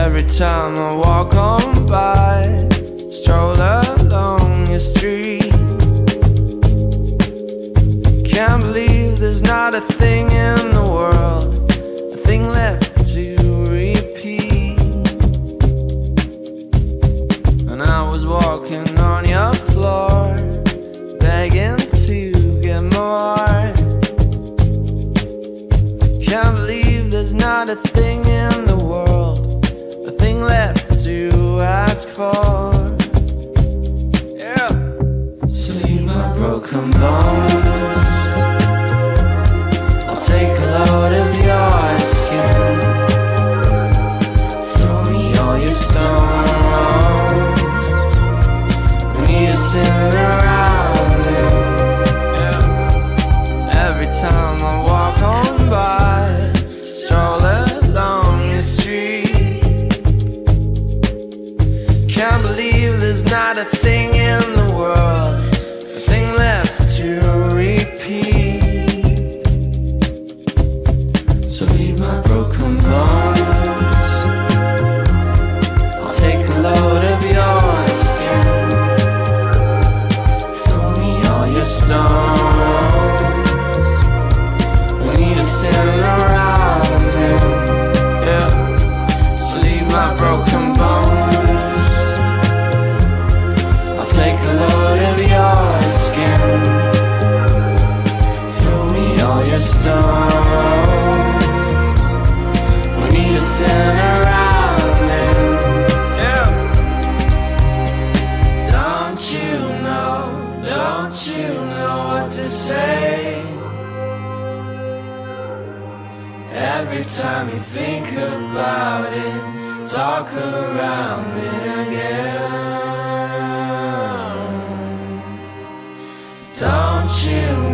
Every time I walk on by, stroll along your street, can't believe there's not a thing in the world, a thing left to repeat. And I was walking on your floor, begging to get more. Can't believe there's not a thing in the world, a thing left to ask for. Yeah. Sleep my broken bones, I'll take a load of your skin, throw me all your stones, we need to sit around me. Yeah. Every time I walk on by, stroll along your street, can't believe there's not a thing in the world, a thing left to repeat. So leave my broken bones, I'll take a load of your skin, throw me all your stones, we need to sit around me. Yeah. So leave my broken bones, I'll take a load of your skin, throw me all your stones, we need to sit around me. Yeah. Don't you know what to say? Every time you think about it, talk around it again. Don't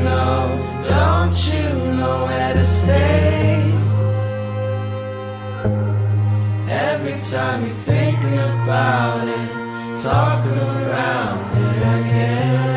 you know where to stay? Every time you think about it, talk around it again.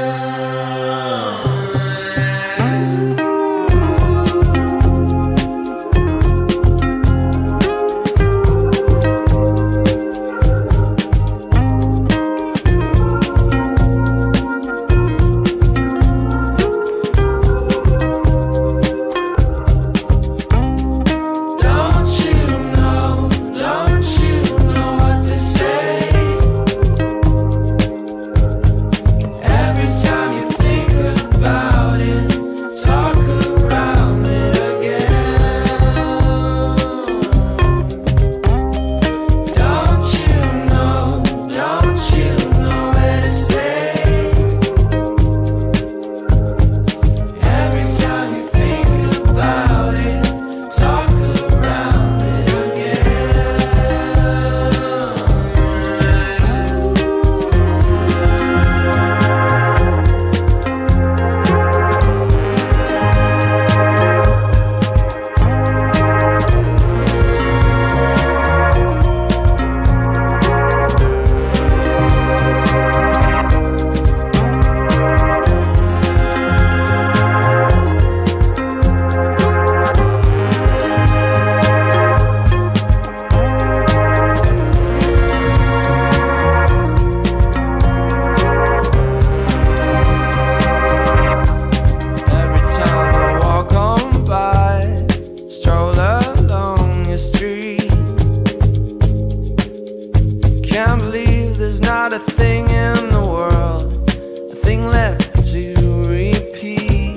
Can't believe there's not a thing in the world, a thing left to repeat.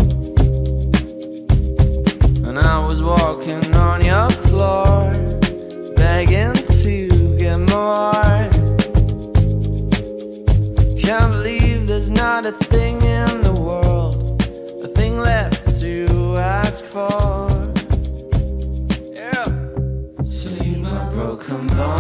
And I was walking on your floor, begging to get more. Can't believe there's not a thing in the world, a thing left to ask for. Yeah. Sleep my broken bones,